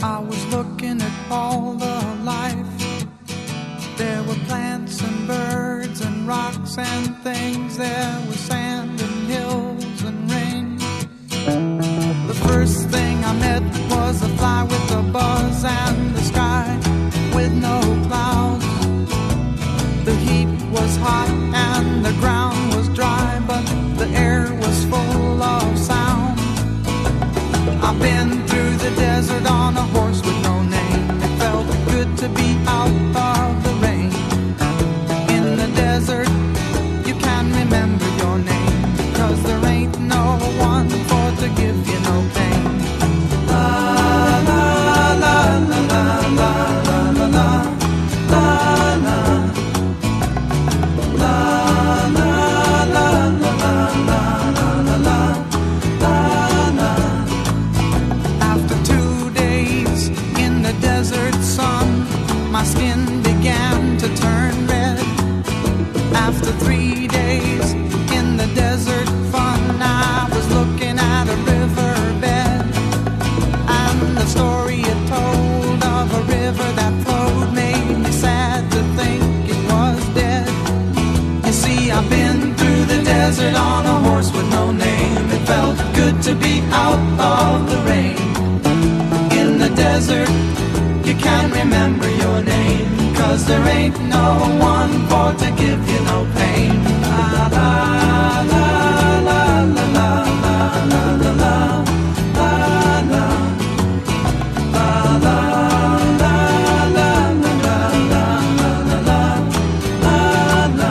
I was looking at all the life. There were plants and birds and rocks and things. There was sand and hills and rain. The first thing I met was a fly with a buzz and the sky with no clouds. The heat was hot and the ground was dry, but the air was full of sound. I've been through the desert on a horse with no name. It felt good to be out of the rain. In the desert, you can remember your name, 'cause there ain't no one for to give you no pain. La la la la la la la la la la. La la la la la la la la la. After 2 days in the desert sun, my skin began to turn red. After 3 days in the desert fun, I was looking at a riverbed, and the story it told of a river that flowed made me sad to think it was dead. You see, I've been through the desert on a horse with no name. It felt good to be out of the rain. In the desert, you can't remember your name, 'cause there ain't no one for to give you no pain. La la la la la la la la la la la la la la la la la la.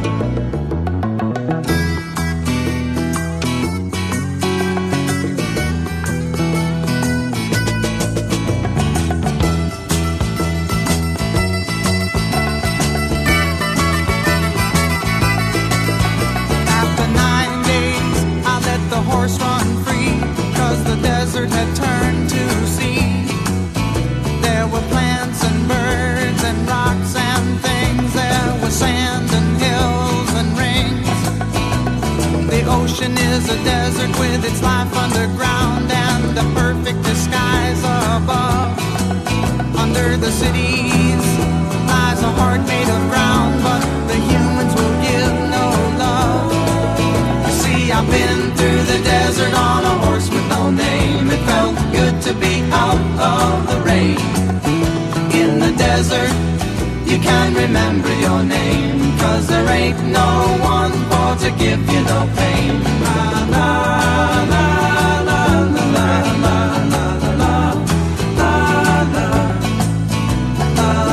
After 9 days, I let the horse run free, 'cause the desert had turned to sea. There were plants and birds and rocks and things. There was sand and hills and rings. The ocean is a desert with its life underground and the perfect disguise above. Under the cities lies a heart made of ground, but the humans will give no love. You see, I've been through the desert on a horse with no name. It felt good to be out of the rain. In the desert, you can't remember your name, 'cause there ain't no one for to give you no pain. La la la la la la la la la la la la.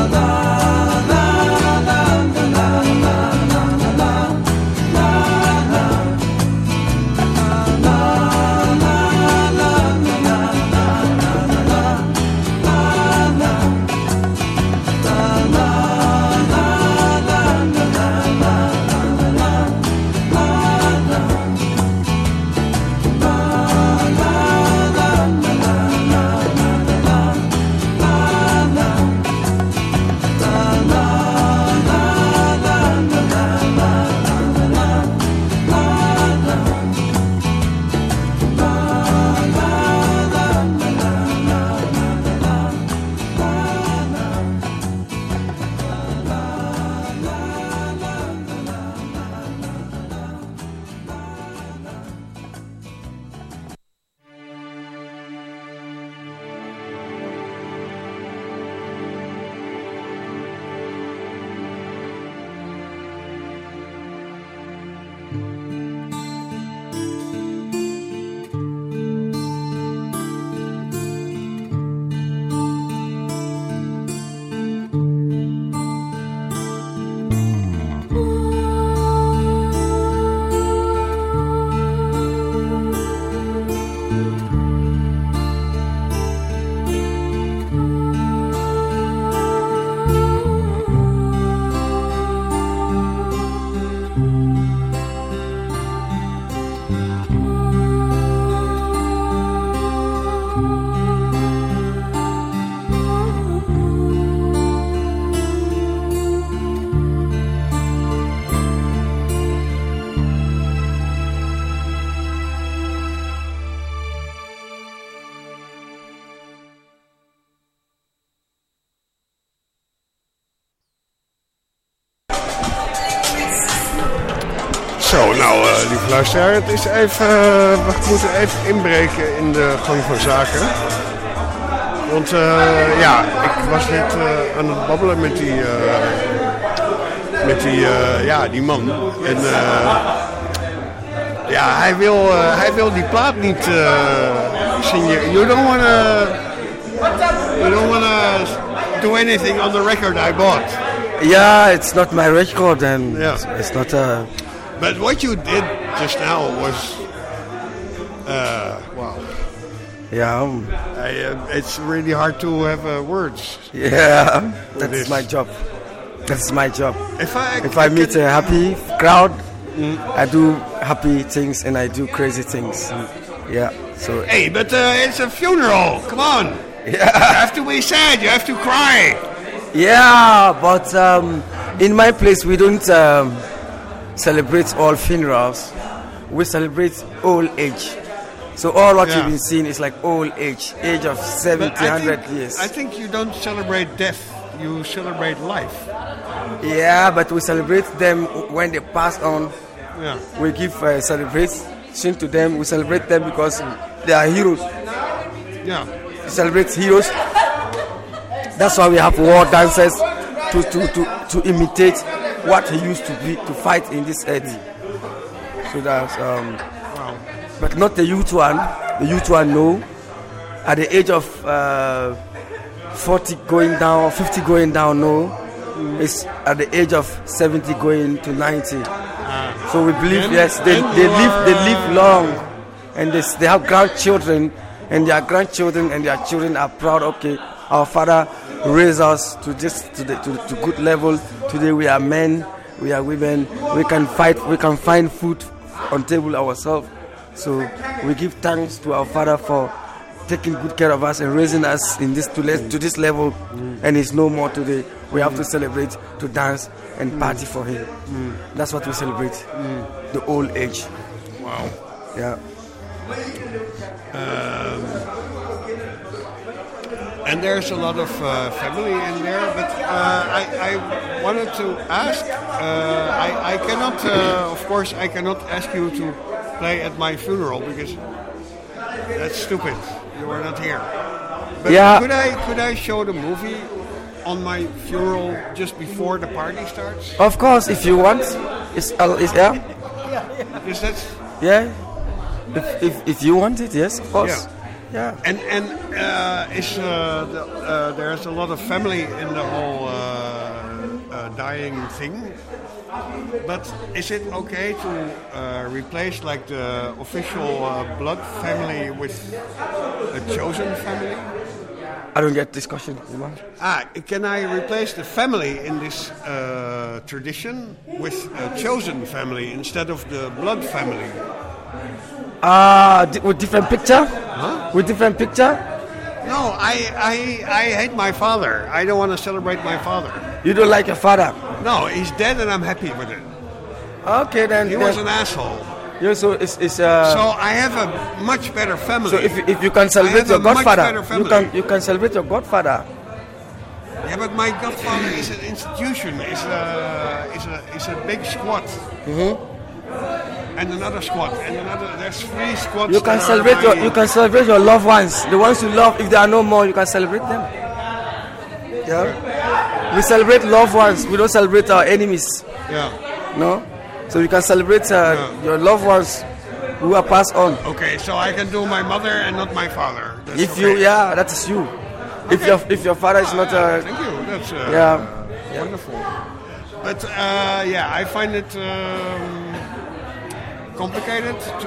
Nou, lieve luisteraar, het is even, we moeten even inbreken in de gang van zaken. Want ja, ik was net aan het babbelen met die man. En ja, hij wil die plaat niet signeren. You don't wanna do anything on the record I bought. Yeah, it's not my record, and Yeah. it's not. But what you did just now was, wow. Yeah, It's really hard to have words. yeah. That's this. my job. That's my job. If I meet a happy crowd, I do happy things and I do crazy things. Yeah. So Hey, but it's a funeral. Come on. You yeah, have to be sad. You have to cry. yeah. But in my place, we don't celebrate all funerals. We celebrate old age. So all what Yeah. you've been seeing is like old age of 70, But 100 years. I think you don't celebrate death. You celebrate life. Yeah, but we celebrate them when they pass on. Yeah. We give celebration to them. We celebrate them because they are heroes. Yeah. We celebrate heroes. That's why we have war dances to imitate what he used to be to fight in this earth. So that's Wow. but not the youth one. The youth one, no. At the age of 40 going down, 50 going down, no. It's at the age of 70 going to 90. So we believe, Then- yes, they then you live long, and they have grandchildren, and their grandchildren and their children are proud. Okay, our father raised us to to good level. Today we are men, we are women. We can fight. We can find food on table ourselves. So we give thanks to our father for taking good care of us and raising us in this to this level. And he's no more today. We have to celebrate, to dance and party for him. That's what we celebrate. The old age. Wow. Yeah. And there's a lot of family in there, but I wanted to ask. I cannot, of course, I cannot ask you to play at my funeral because that's stupid. You are not here. But Yeah. could I show the movie on my funeral just before the party starts? Of course, if you want, it's yeah, Is that? yeah. If you want it, yes, of course. Yeah. And there's a lot of family in the whole dying thing. But is it okay to replace like the official blood family with a chosen family? I don't get this question. Iman. Can I replace the family in this tradition with a chosen family instead of the blood family? With different picture? Huh? With different picture? No, I hate my father. I don't want to celebrate my father. You don't like your father? No, he's dead and I'm happy with it. Okay, then. He was an asshole. Yeah, so it's So I have a much better family. So if you can celebrate have your a much godfather, better family. you can celebrate your godfather. Yeah, but my godfather is an institution. Is a big squad. And another squad, and another. There's 3 squads. You can that are celebrate my- you can celebrate your loved ones, the ones you love. If there are no more, you can celebrate them. Yeah, we celebrate loved ones. We don't celebrate our enemies. Yeah. No, so you can celebrate your loved ones who are passed on. Okay, so I can do my mother and not my father. That's If okay. you, yeah, that is you. If your father is not, Thank you. That's yeah, wonderful. But yeah, I find it complicated to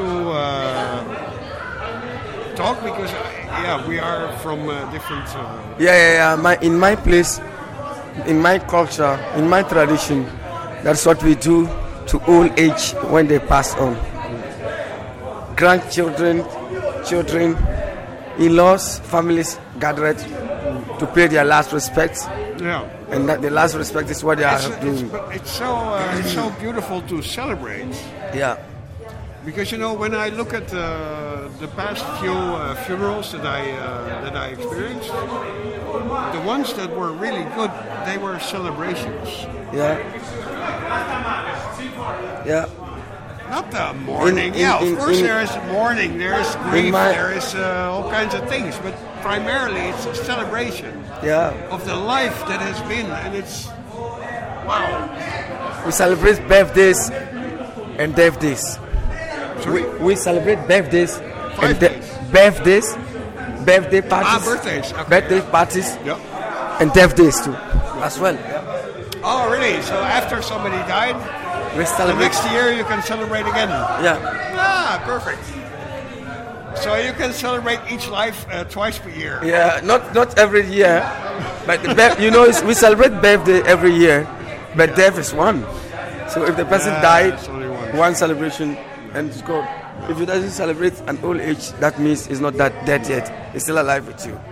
talk because we are from different. yeah. In my place, in my culture, in my tradition, that's what we do to old age when they pass on. Grandchildren, children, in-laws, families gathered to pay their last respects, Yeah. and that the last respect is what they are doing. It's so beautiful to celebrate. Yeah. Because when I look at the past few funerals that I experienced, the ones that were really good, they were celebrations. Yeah. Yeah. Not the mourning. Of course there is mourning, there is grief, there is all kinds of things. But primarily it's a celebration of the life that has been. And it's, wow. We celebrate birthdays and death days. We celebrate birthdays and birthdays, birthday parties. Birthdays. Okay, birthday parties and death days too, as well. Oh, really? So after somebody died, we celebrate. The next year you can celebrate again. Yeah. Perfect. So you can celebrate each life twice per year. Yeah, not every year, but we celebrate birthday every year, but death is one. So if the person died, one celebration and it's gone. If it doesn't celebrate an old age, that means it's not that dead yet. It's still alive with you.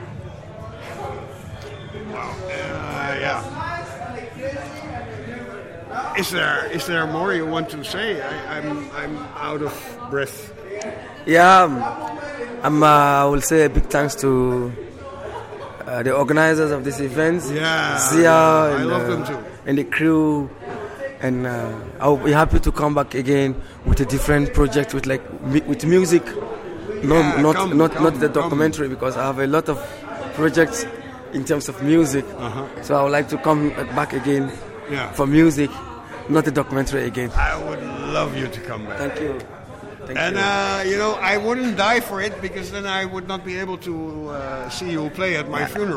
Wow. Is there more you want to say? I'm out of breath. Yeah, I will say a big thanks to the organizers of this event. Zia, I love them too. And the crew. And I'll be happy to come back again with a different project with music, not the documentary, because I have a lot of projects in terms of music. So I would like to come back again for music, not a documentary again. I would love you to come back. Thank you. I wouldn't die for it, because then I would not be able to see you play at my funeral.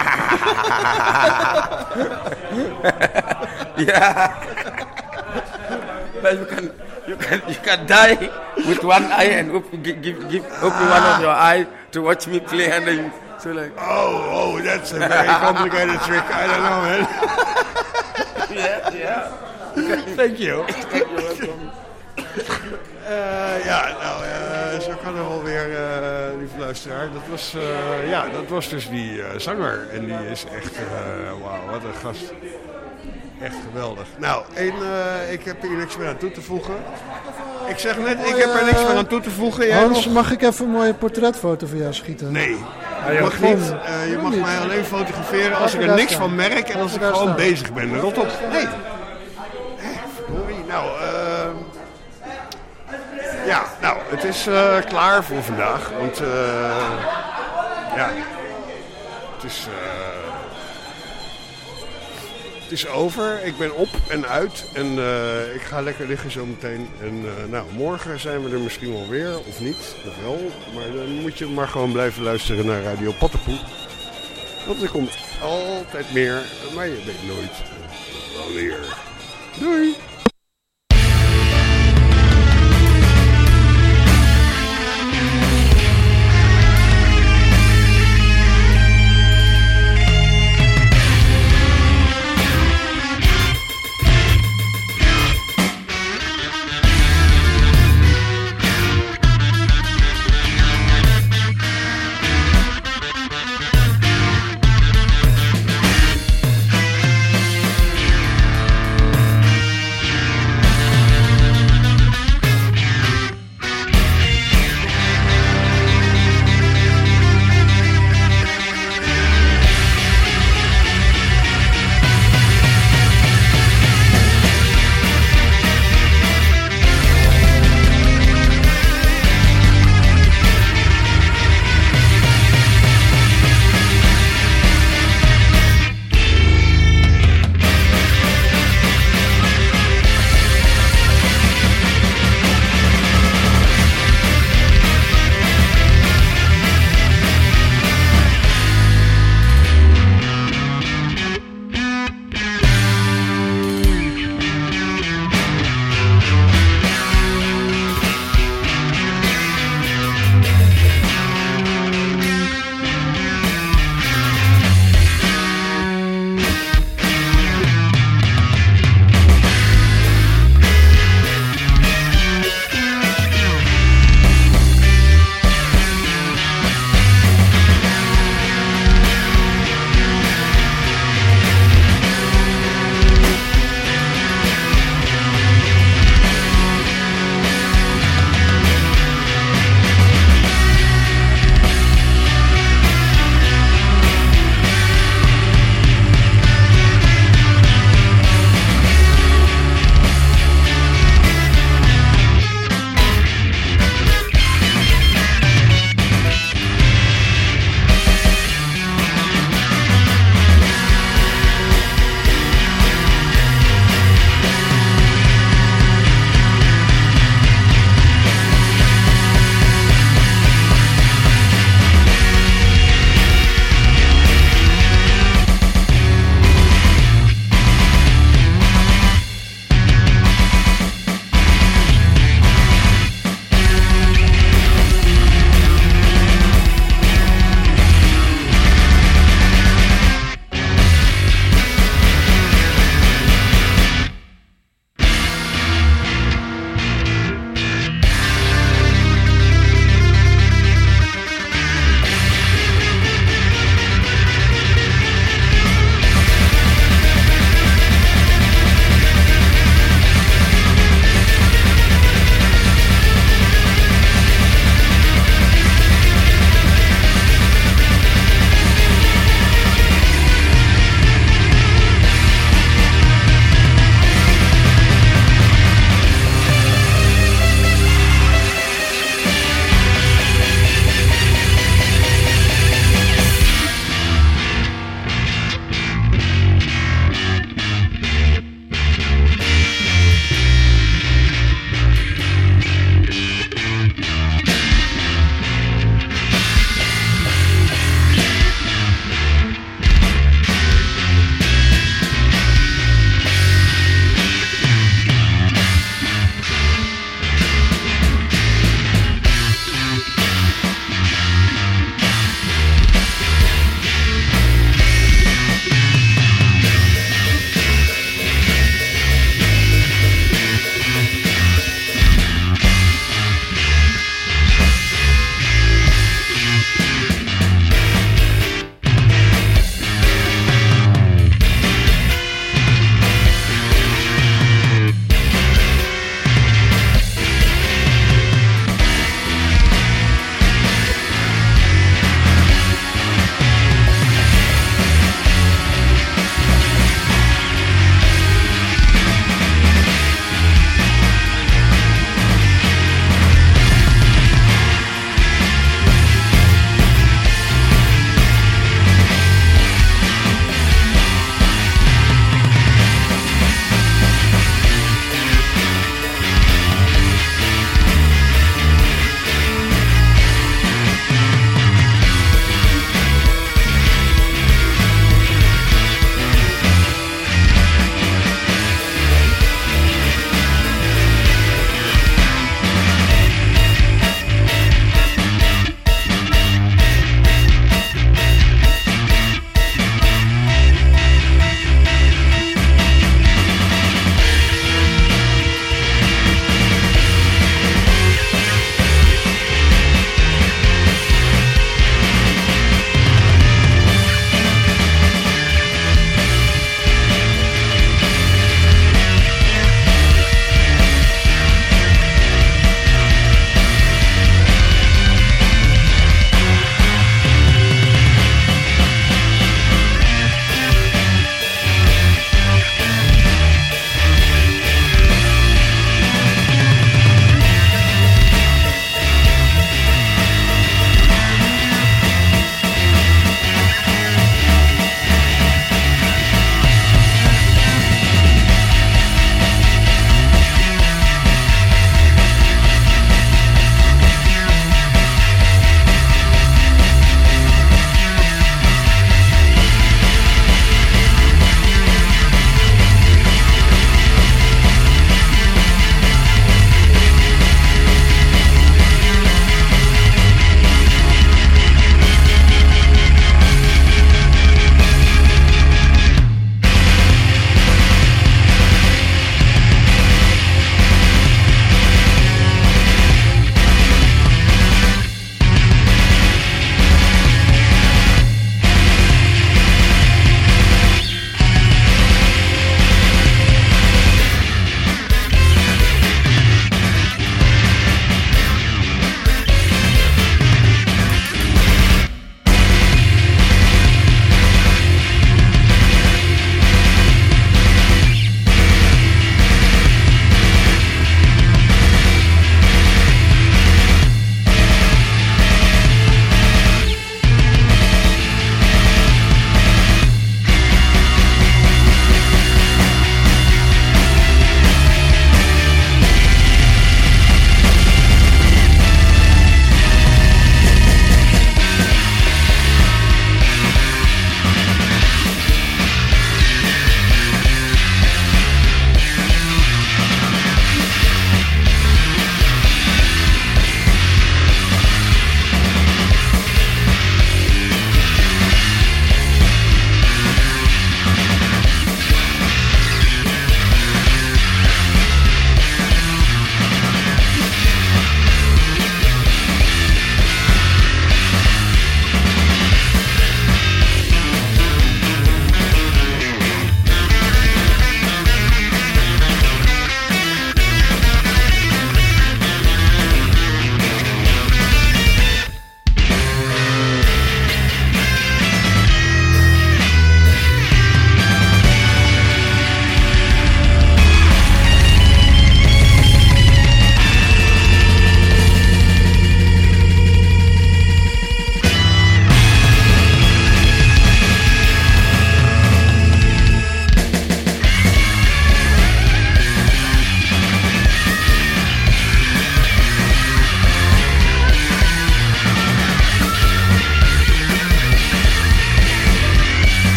But you can die with one eye and open one of your eye to watch me play, and then that's a very complicated trick. I don't know, man. Thank you. You're welcome. Zo kan er wel weer, lieve luisteraar. Dat was dus die zanger. En die is echt, wauw, wat een gast. Echt geweldig. Nou, ik heb hier niks meer aan toe te voegen. Ik zeg net, ik heb er niks meer aan toe te voegen. Hans, mag ik even een mooie portretfoto van jou schieten? Nee, je mag niet. Je mag mij alleen fotograferen als ik er niks van merk en als ik gewoon bezig ben. Rot op. Nee. Verdorie. Nou, het is klaar voor vandaag. Want het is over. Ik ben op en uit. En ik ga lekker liggen zo meteen. En morgen zijn we er misschien wel weer. Of niet. Of wel. Maar dan moet je maar gewoon blijven luisteren naar Radio Pattenpoel. Want er komt altijd meer. Maar je weet nooit wanneer. Doei!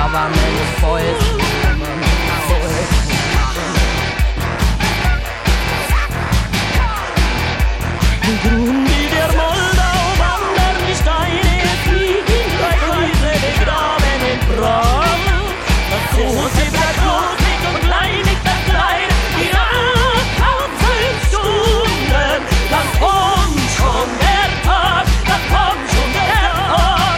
aber meine Fäuste. Die Grün, die der Moldau wandern, die Steine fliegen, drei Häuser begraben in Brand. Das große bleibt groß und klein nicht das klein, die tausend Stunden, dann kommt schon der Tag, dann kommt schon der Tag.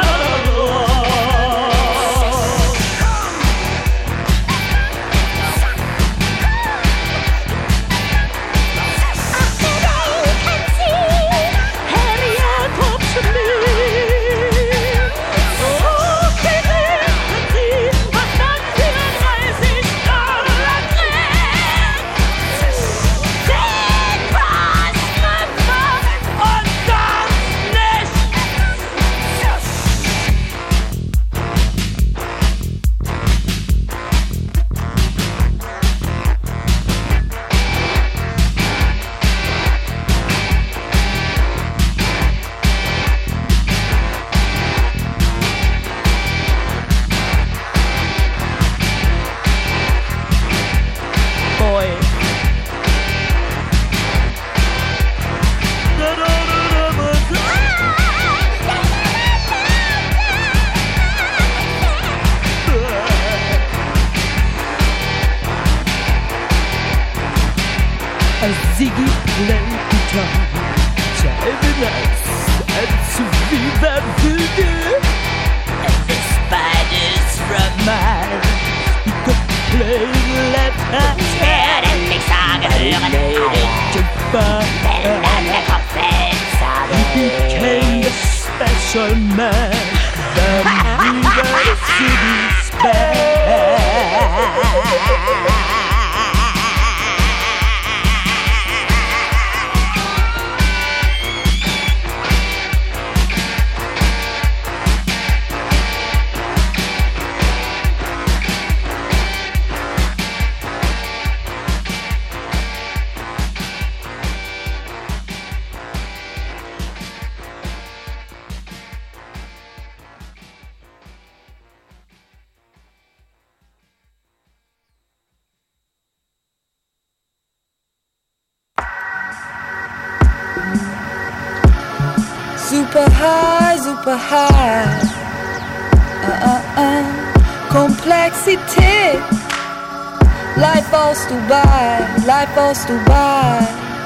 Ziggy played guitar, driving us to Viva Voodoo. And the spiders from Mars, he could play letters. Werden mich sagen hören, wenn dann der Kopf fällt, sage he became the special man, the Viva City's band. Super high. Komplexität. Live aus Dubai.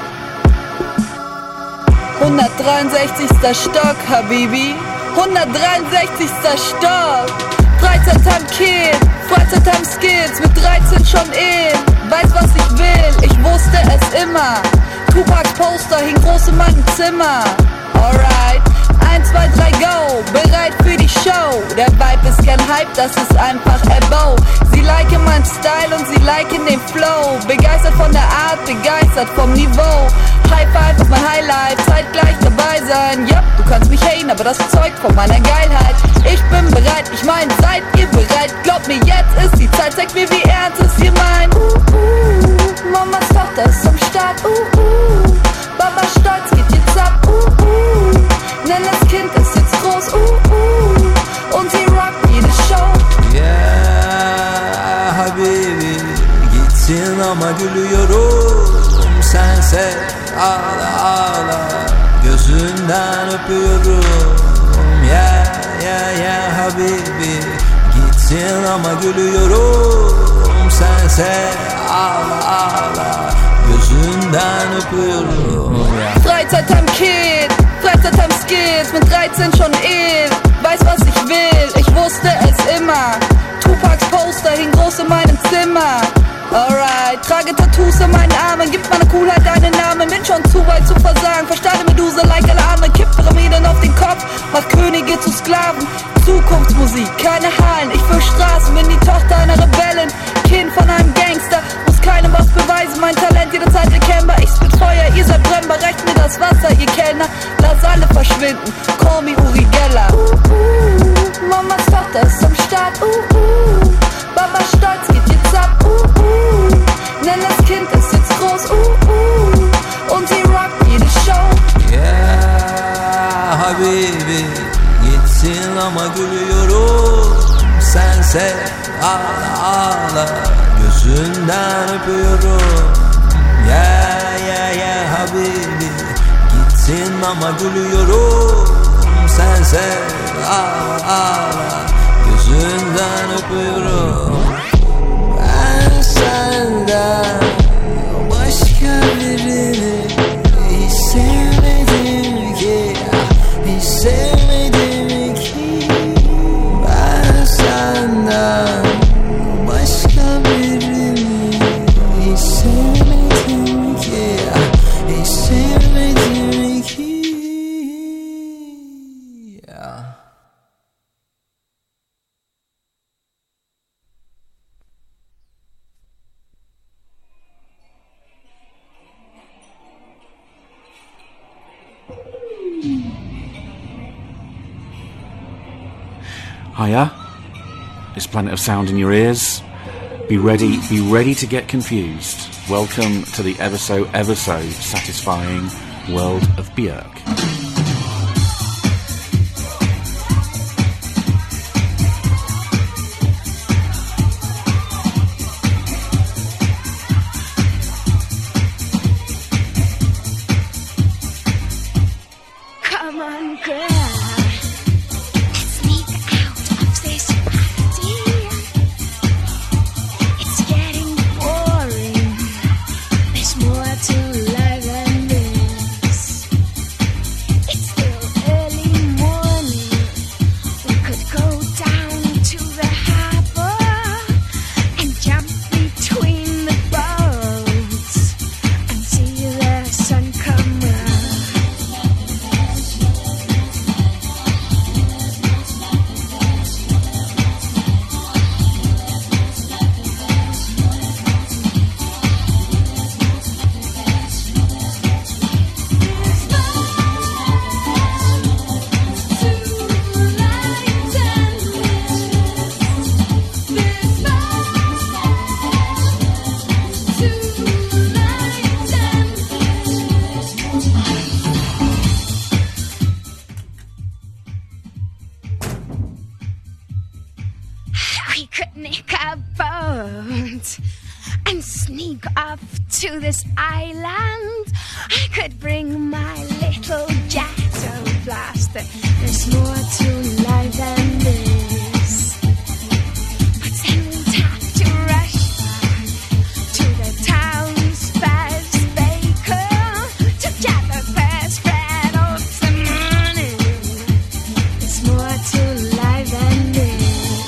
163. Stock, Habibi. 163. Stock. Freizeit am Kiel, Freizeit am Skills. Mit 13 schon in. Weiß, was ich will, ich wusste es immer. Tupacs Poster hing groß in meinem Zimmer. Alright, 1, 2, 3, go, bereit für die Show. Der Vibe ist kein Hype, das ist einfach Abo. Sie liken mein Style und sie liken den Flow. Begeistert von der Art, begeistert vom Niveau. High Five auf mein Highlight, zeitgleich dabei sein. Ja, du kannst mich haten, aber das zeugt von meiner Geilheit. Ich bin bereit, ich mein, seid ihr bereit? Glaubt mir, jetzt ist die Zeit, zeigt mir, wie ernst es ihr meint. Mamas Tochter ist am Start, Baba stolz geht jetzt ab, Nenn das Kind ist jetzt groß, Und sie rockt jede Show. Yeah, Habibi, gitsin ama gülüyorum. Sense ağla ağla, gözünden öpüyorum. Yeah, Habibi, gitsin ama gülüyorum. Sense ağla ağla, gözünden öpüyorum. Freizeit am Kid, Freizeit am Skills, mit 13 schon in. Weiß, was ich will, ich wusste es immer. Tupacs Poster hing groß in meinem Zimmer. Alright, trage Tattoos an meinen Armen, gibt meiner Coolheit einen Namen. Bin schon zu weit zu versagen, verstande Medusa like alle anderen. Kipp Pyramiden auf den Kopf, mach Könige zu Sklaven. Zukunftsmusik, keine Hallen, ich für Straßen. Bin die Tochter einer Rebellin, Kind von einem Gangster. Muss keinem was beweisen, mein Talent jederzeit erkennbar. Ich spit Feuer, ihr seid brennbar, reicht mir das Wasser, ihr Kellner. Lass alle verschwinden, call me Uri Geller. Mamas Tochter ist am Start, Baba stolz geht jetzt ab, Nenn das Kind ist jetzt groß, Und sie rockt jede Show. Yeah, Habibi, gitsin ama gülüyorum. Sense sense ağla ağla gözünden öpüyorum. Ya habibi gitsin ama gülüyorum. Sense ağla ağla gözünden öpüyorum. Ben senden başka birini hiç sevmedim ki, hiç sevmedim ki. Ben senden başka birini hiç sevmedim ki, hiç sevmedim ki. Hiya, it's Planet of Sound in your ears. Be ready to get confused. Welcome to the ever so satisfying world of Björk. Come on, girl. Sneak out of this party. It's getting boring. There's more to life than this. It's still early morning. We could go down to the harbor and jump between the boats and see the sun come up. We could nick a boat and sneak off to this island. I could bring my little ghetto blaster. There's more to life than this. But then we'd have to rush back to the town's first baker to get the first bread of the morning. There's more to life than this.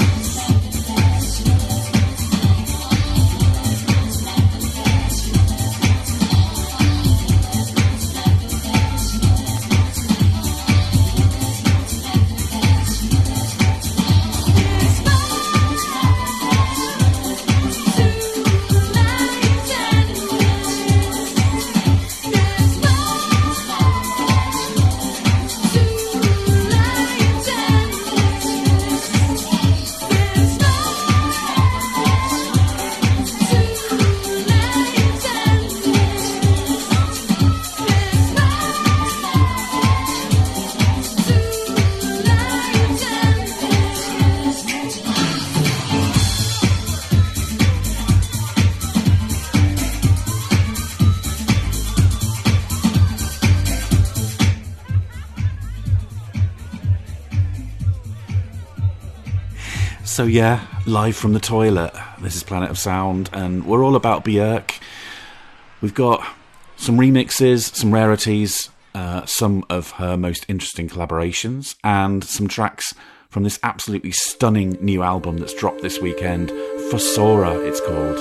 So yeah, live from the toilet. This is Planet of Sound, and we're all about Björk. We've got some remixes, some rarities, some of her most interesting collaborations, and some tracks from this absolutely stunning new album that's dropped this weekend. Fossora, it's called.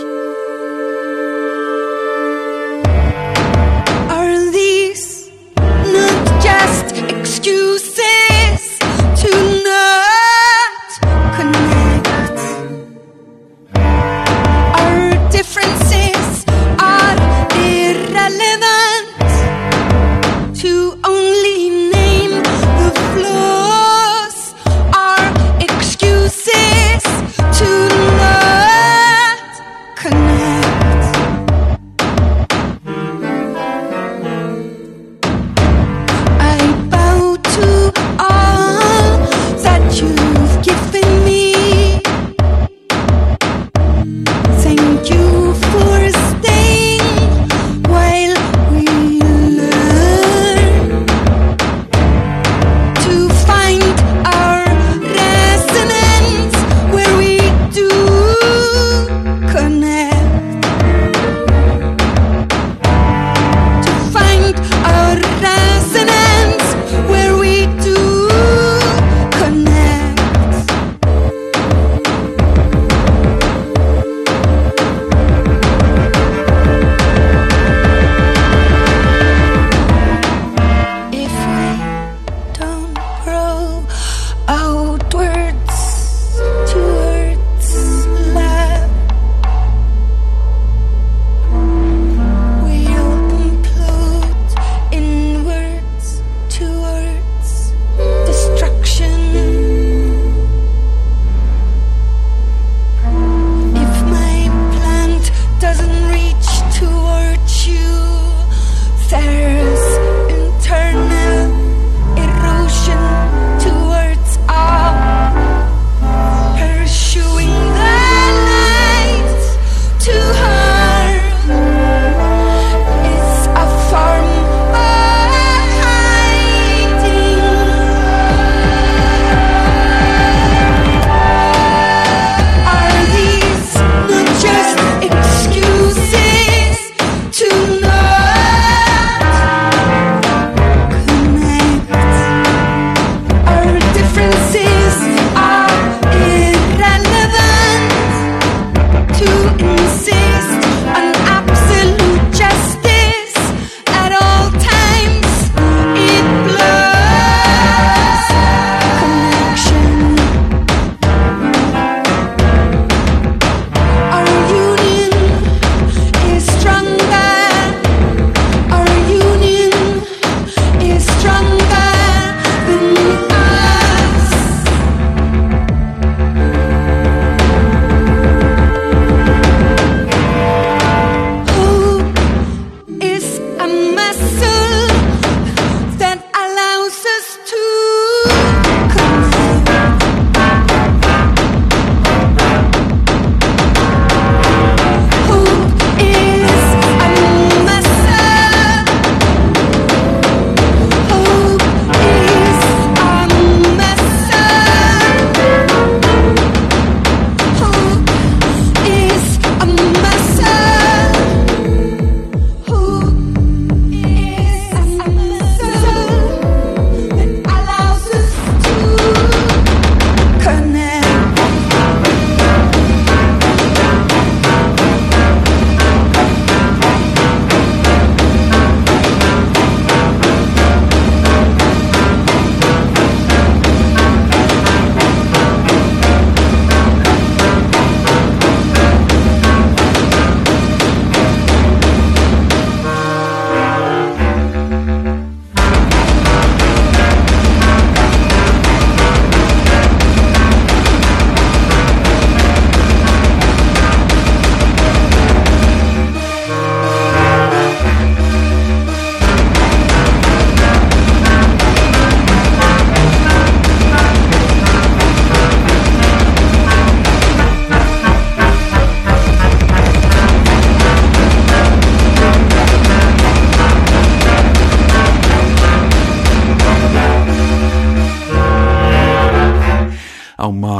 Are these not just excuses to not connect? Our differences are irrelevant to only name the flaws. Our excuses to not connect.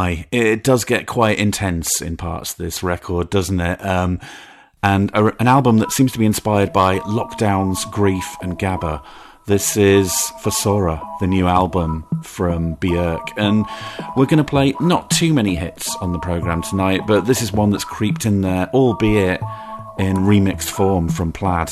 my, it does get quite intense in parts, this record, doesn't it? And an album that seems to be inspired by lockdowns, grief and Gabba. This is Fossora, the new album from Björk, and we're going to play not too many hits on the programme tonight, but this is one that's creeped in there, albeit in remixed form from Plaid.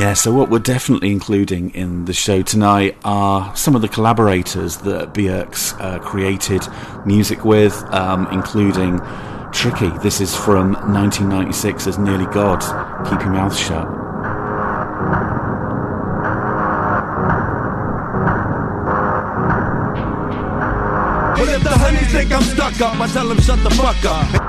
Yeah, so what we're definitely including in the show tonight are some of the collaborators that Björk's created music with, including Tricky. This is from 1996 as Nearly God. Keep your mouth shut. But if the honeys think I'm stuck up, I tell them shut the fuck up.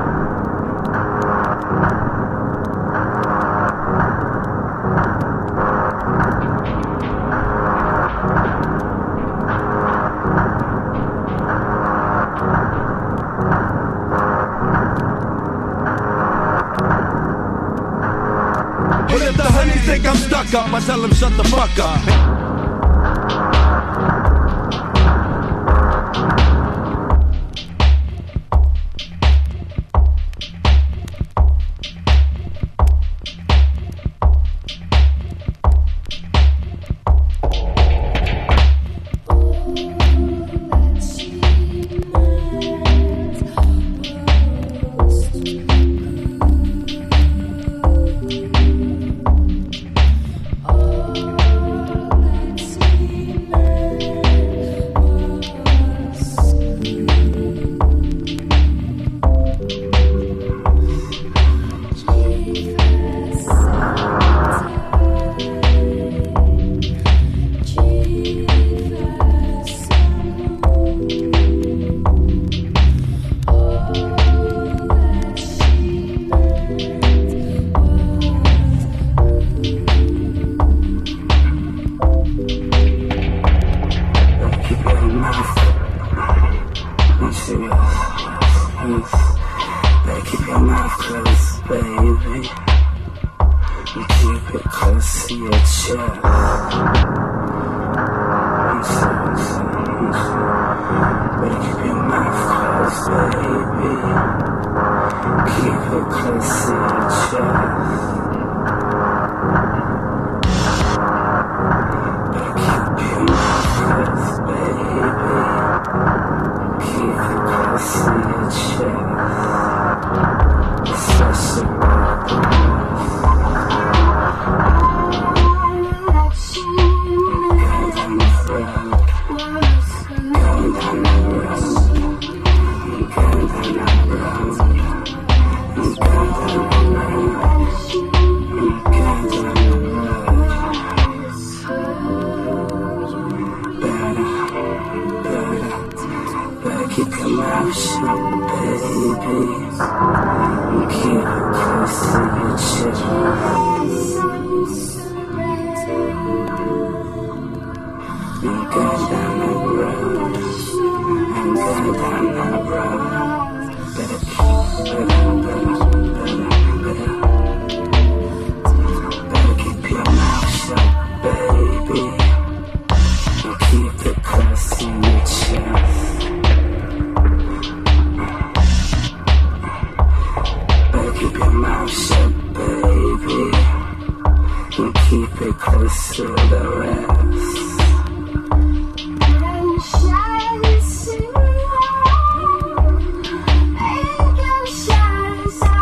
Think I'm stuck up, I tell him shut the fuck up. Shine,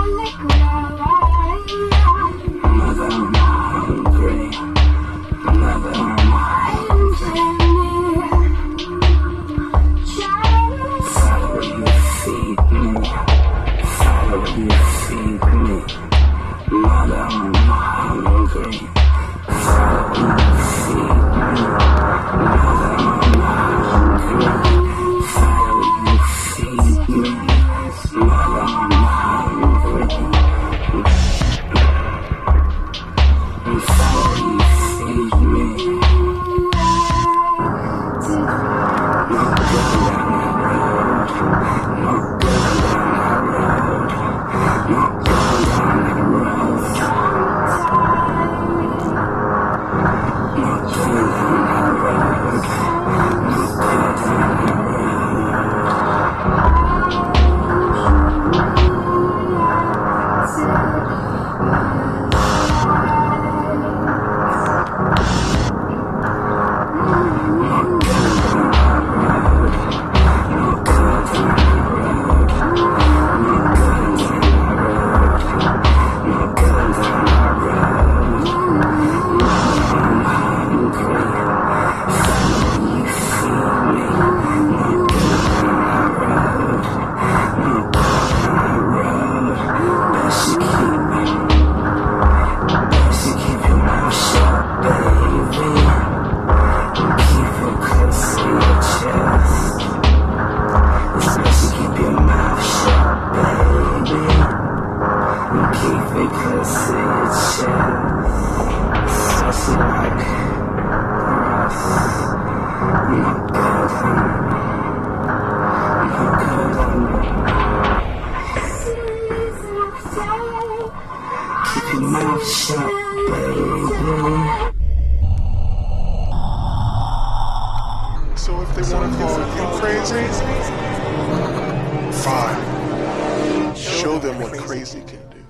they want to call you crazy? Fine. Show them what crazy can do.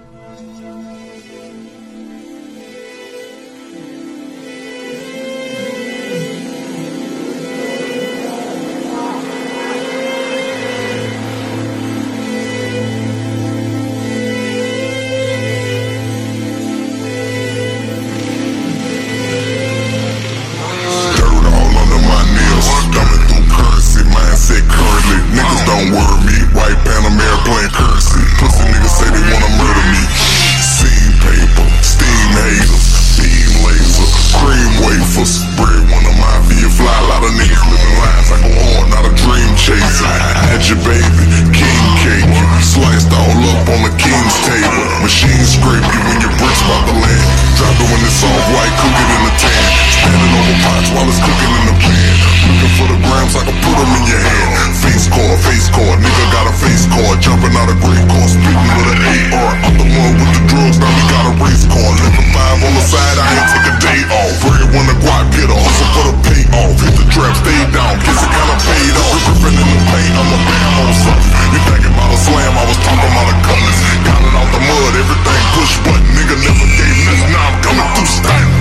Niggas don't worry me, white Panamera playing currency. Pussy niggas say they wanna murder me. Scene paper, steam haters, beam laser, cream wafers. Bread one of mine for your fly. A lot of niggas living lives I go on, not a dream chaser. Had your baby, king cake you, sliced all up on the king's table. Machine scrape you when your bricks about to land. Drop it when it's soft white, cook it in the tan. Standing over pots while it's cooking in the pan. Looking for the grams, I can put them in your hand. Face card, nigga got a face card. Jumping out a great car, spitting with an AR. I'm the one with the drugs, now we got a race car. Living 5 on the side, I ain't take a day off. Bread when the guap get a hustle for the payoff. Hit the trap, stay down, kiss it kinda paid off. Ripping in the paint, I'm a bam on something. You thinking about a slam, I was talking about a cutlass. Got it out the mud, everything push button. Nigga never gave nothing, now I'm coming through style.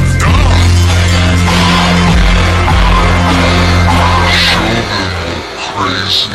Crazy.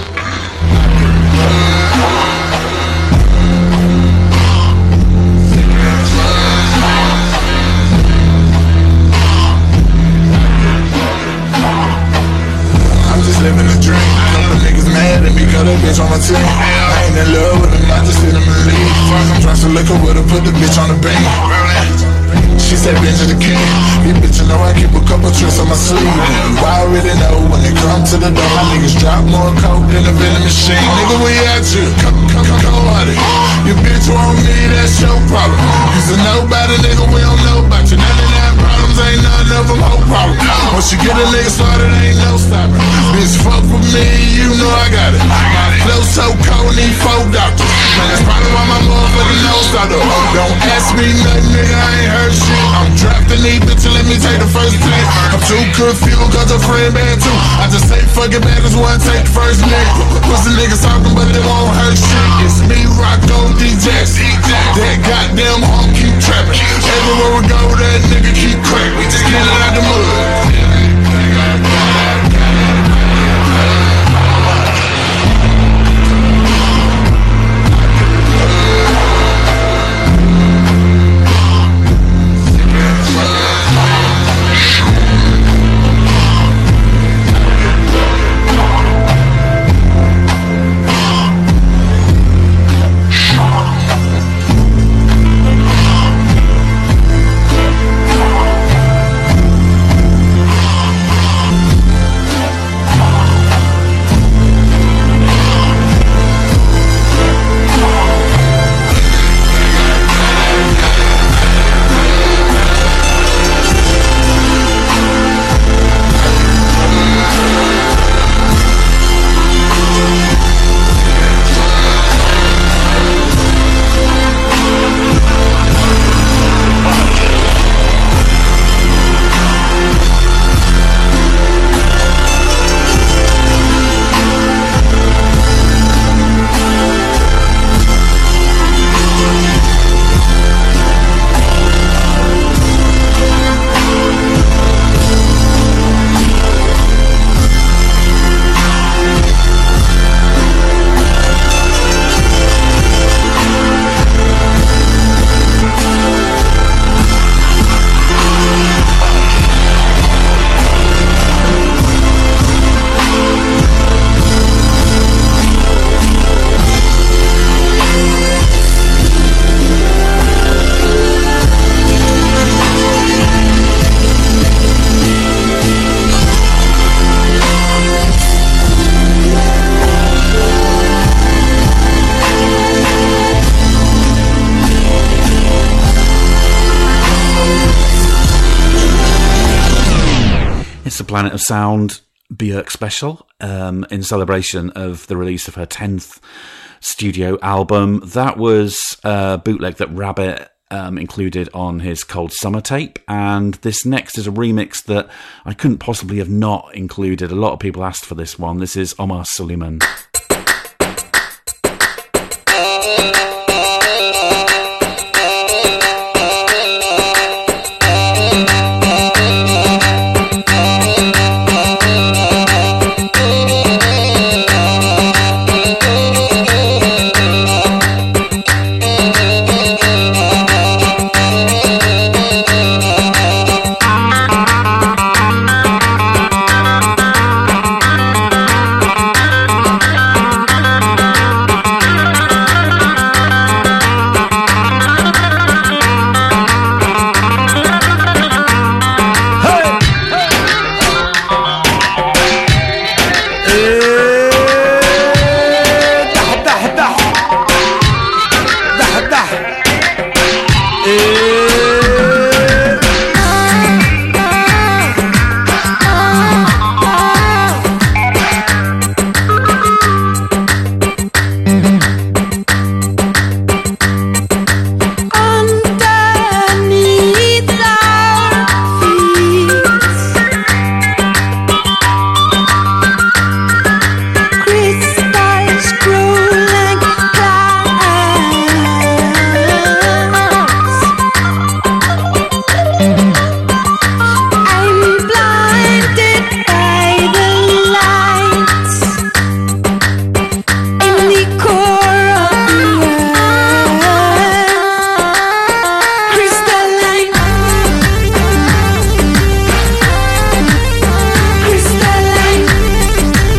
I'm just living a dream. Couple niggas mad at me, cut a bitch on my team. I ain't in love with him, I just hit him and leave. Fuck, I'm trying to lick her with her, put the bitch on the beam. She said, Benji the king. You bitch, you know I keep a couple tricks on my sleeve. You already know when they come to the door, niggas drop more coke than a vending machine. Nigga, we at you. Come on it. You bitch want me, that's your problem. You's a nobody, nigga, we don't know about you. 99 problems, ain't none of them whole problem. Once you get a nigga started, ain't no stopping. Bitch, fuck with me, you know I got it. My flow so cold, need 4 doctors. Man, that's probably why my motherfucking nose stopped up. Don't ask me nothing, nigga, I ain't heard shit. I'm drafting these bitches, let me take the first pick. I'm too confused cause a friend bad too. I just say fuck it bad as one, take the first nigga. Pussy niggas talking but they won't hurt shit. It's me, Rocco, D-Jax. That goddamn home keep trapping. Everywhere we go, that nigga keep cracking. We just get it out the mud. Planet of Sound Björk special in celebration of the release of her 10th studio album. That was a bootleg that Rabbit included on his Cold Summer tape. And this next is a remix that I couldn't possibly have not included. A lot of people asked for this one. This is Omar Suleiman.